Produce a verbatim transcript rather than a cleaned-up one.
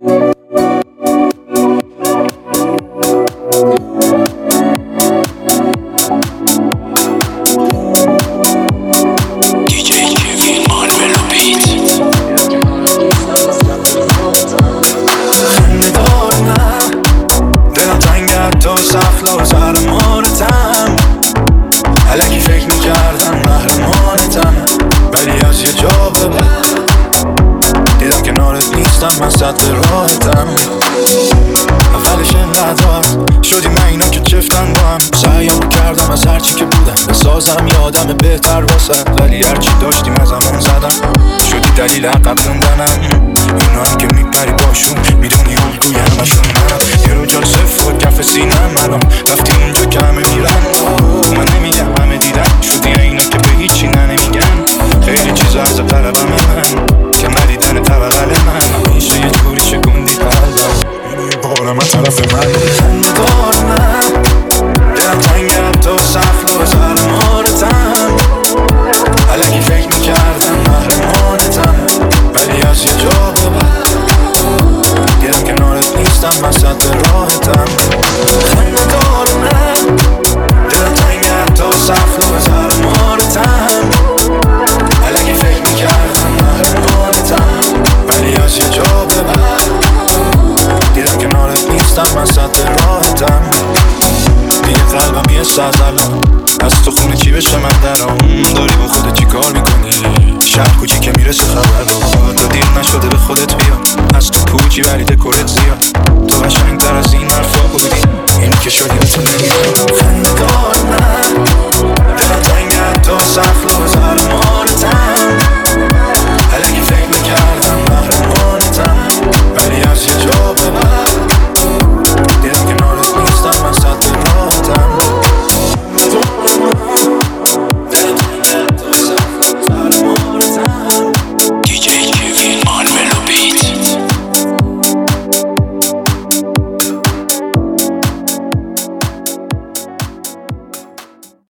الکی فکر میکردم محرمانتم، ولی از یه جا به بعد دیدم کنارت نیستم، من سد راحتم. اولش انقدر شدیم من اینا که چفتن با هم، سعیم کردم از هرچی که بودم بسازم یادم بهتر واسد، ولی هرچی داشتیم از همون زدم، شدی دلیل عقب موندنم. اینایی که میپری باشون میدونی الگوی همشون منم، یه رو جال صفر کف سینم الان رفتی اونجا که همه میرن. من نمیگم همه دیدن، شدی اینا که به هیچی ننمیگن، خیلی چیزا از قلبم من که ندیدن طبقل من، میشه یه جوری شکوندی قلبم بارم از طرف من. خنده دار من دلم تنگم تا صفل و زرمارتم، الکی فکر میکردم محرمانتم، ولی از یه جا به بعد دیدم کنارت نیستم، من سد راحتم. خنده دار من دلم تنگم تا صفل و زرمارتم، الکی فکر میکردم محرمانتم، ولی از یه جا به بعد دیدم کنارت نیستم، من سد راحتم. دیگه قلبم یه ساز الان از تو خونه چی بشه من درام، داری با خودت چی کار میکنی؟ شهر کوچی که میرسه خبر رو تا دیر نشده به خودت بیا، از تو پوچی ولی دکورت زیاد، تو قشنگتر از این حرفا بودی، این که شدی به تو نمیدونم. خنده دار من